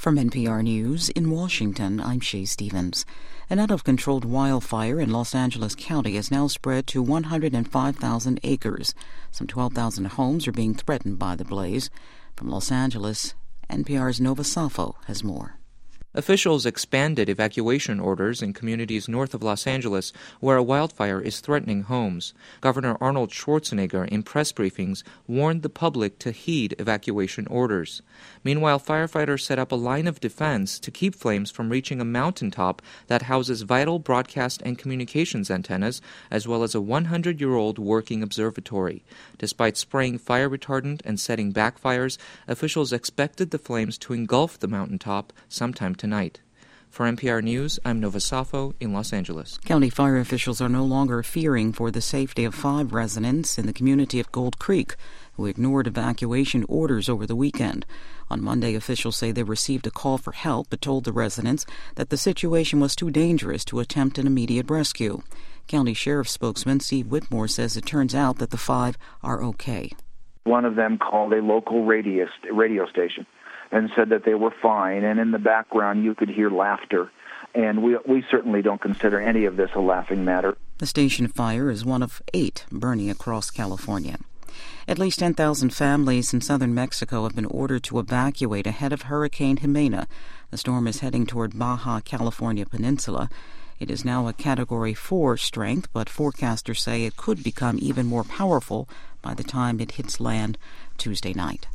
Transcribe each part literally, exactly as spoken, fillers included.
From N P R News in Washington, I'm Shay Stevens. An out-of-controlled wildfire in Los Angeles County has now spread to one hundred five thousand acres. Some twelve thousand homes are being threatened by the blaze. From Los Angeles, N P R's Nova Safo has more. Officials expanded evacuation orders in communities north of Los Angeles where a wildfire is threatening homes. Governor Arnold Schwarzenegger, in press briefings, warned the public to heed evacuation orders. Meanwhile, firefighters set up a line of defense to keep flames from reaching a mountaintop that houses vital broadcast and communications antennas, as well as a one hundred year old working observatory. Despite spraying fire retardant and setting back fires, officials expected the flames to engulf the mountaintop sometime tonight. For N P R News, I'm Nova Safo in Los Angeles. County fire officials are no longer fearing for the safety of five residents in the community of Gold Creek who ignored evacuation orders over the weekend. On Monday, officials say they received a call for help but told the residents that the situation was too dangerous to attempt an immediate rescue. County Sheriff spokesman Steve Whitmore says it turns out that the five are okay. One of them called a local radio, radio station and said that they were fine, and in the background you could hear laughter. And we we certainly don't consider any of this a laughing matter. The station fire is one of eight burning across California. At least ten thousand families in southern Mexico have been ordered to evacuate ahead of Hurricane Jimena. The storm is heading toward Baja California Peninsula. It is now a Category four strength, but forecasters say it could become even more powerful by the time it hits land Tuesday night.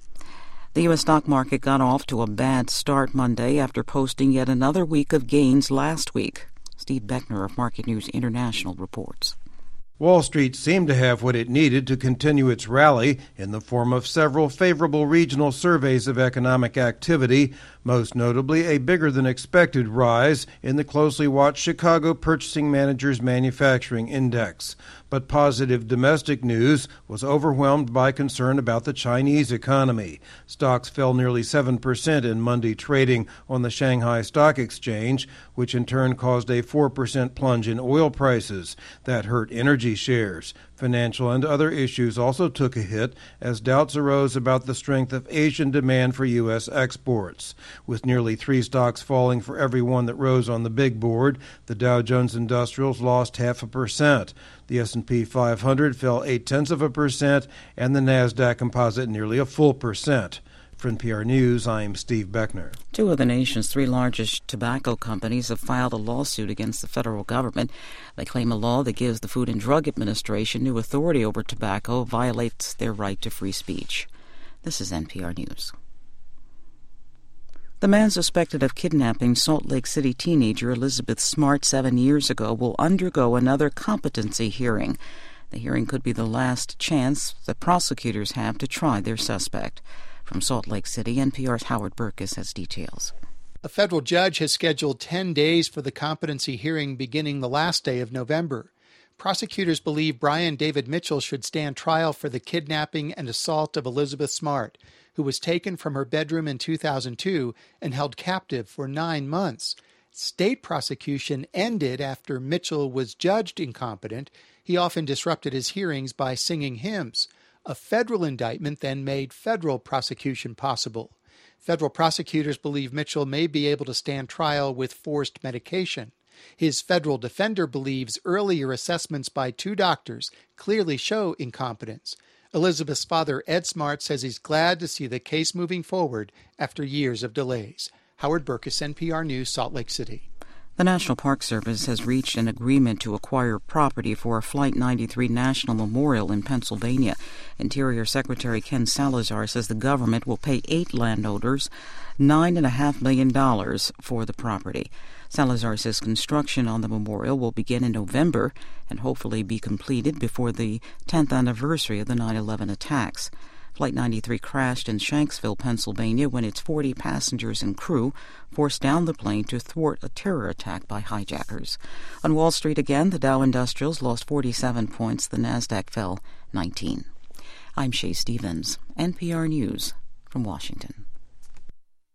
The U S stock market got off to a bad start Monday after posting yet another week of gains last week. Steve Beckner of Market News International reports. Wall Street seemed to have what it needed to continue its rally in the form of several favorable regional surveys of economic activity, most notably a bigger-than-expected rise in the closely watched Chicago Purchasing Managers Manufacturing Index. But positive domestic news was overwhelmed by concern about the Chinese economy. Stocks fell nearly seven percent in Monday trading on the Shanghai Stock Exchange, which in turn caused a four percent plunge in oil prices. That hurt energy shares. Financial and other issues also took a hit as doubts arose about the strength of Asian demand for U S exports. With nearly three stocks falling for every one that rose on the big board, the Dow Jones Industrials lost half a percent. The S and P five hundred fell eight-tenths of a percent, and the NASDAQ Composite nearly a full percent. For N P R News, I'm Steve Beckner. Two of the nation's three largest tobacco companies have filed a lawsuit against the federal government. They claim a law that gives the Food and Drug Administration new authority over tobacco violates their right to free speech. This is N P R News. The man suspected of kidnapping Salt Lake City teenager Elizabeth Smart seven years ago will undergo another competency hearing. The hearing could be the last chance that prosecutors have to try their suspect. From Salt Lake City, N P R's Howard Burkus has details. A federal judge has scheduled ten days for the competency hearing beginning the last day of November. Prosecutors believe Brian David Mitchell should stand trial for the kidnapping and assault of Elizabeth Smart, who was taken from her bedroom in two thousand two and held captive for nine months. State prosecution ended after Mitchell was judged incompetent. He often disrupted his hearings by singing hymns. A federal indictment then made federal prosecution possible. Federal prosecutors believe Mitchell may be able to stand trial with forced medication. His federal defender believes earlier assessments by two doctors clearly show incompetence. Elizabeth's father, Ed Smart, says he's glad to see the case moving forward after years of delays. Howard Burkus, N P R News, Salt Lake City. The National Park Service has reached an agreement to acquire property for a Flight ninety-three National Memorial in Pennsylvania. Interior Secretary Ken Salazar says the government will pay eight landowners nine point five million dollars for the property. Salazar says construction on the memorial will begin in November and hopefully be completed before the tenth anniversary of the nine eleven attacks. Flight ninety-three crashed in Shanksville, Pennsylvania, when its forty passengers and crew forced down the plane to thwart a terror attack by hijackers. On Wall Street again, the Dow Industrials lost forty-seven points. The NASDAQ fell nineteen. I'm Shay Stevens, N P R News from Washington.